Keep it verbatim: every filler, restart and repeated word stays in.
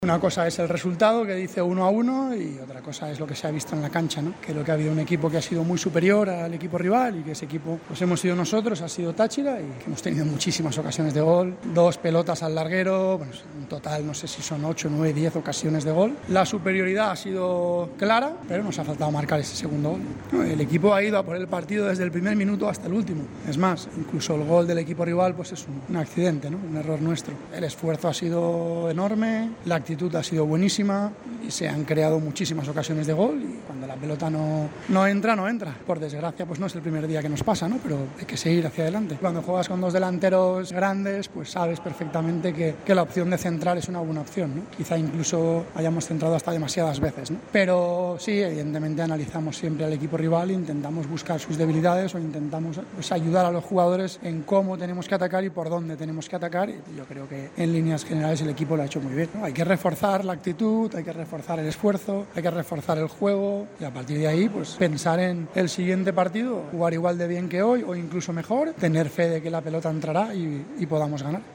Una cosa es el resultado que dice uno a uno y otra cosa es lo que se ha visto en la cancha, ¿no? Creo que ha habido un equipo que ha sido muy superior al equipo rival y que ese equipo pues hemos sido nosotros, ha sido Táchira, y que hemos tenido muchísimas ocasiones de gol, dos pelotas al larguero, bueno, en total no sé si son ocho, nueve, diez ocasiones de gol. La superioridad ha sido clara, pero nos ha faltado marcar ese segundo gol. El equipo ha ido a por el partido desde el primer minuto hasta el último. Es más, incluso el gol del equipo rival pues es un, un accidente, ¿no? Un error nuestro. El esfuerzo ha sido enorme, la actitud ha sido buenísima y se han creado muchísimas ocasiones de gol, y cuando la pelota no, no entra, no entra. Por desgracia, pues no es el primer día que nos pasa, ¿no? Pero hay que seguir hacia adelante. Cuando juegas con dos delanteros grandes, pues sabes perfectamente que, que la opción de centrar es una buena opción, ¿no? Quizá incluso hayamos centrado hasta demasiadas veces, ¿no? Pero sí, evidentemente analizamos siempre al equipo rival, intentamos buscar sus debilidades o intentamos pues, ayudar a los jugadores en cómo tenemos que atacar y por dónde tenemos que atacar, y yo creo que en líneas generales el equipo lo ha hecho muy bien, ¿no? Hay que reforzar la actitud, hay que reforzar el esfuerzo, hay que reforzar el juego y a partir de ahí pues pensar en el siguiente partido, jugar igual de bien que hoy o incluso mejor, tener fe de que la pelota entrará y, y podamos ganar.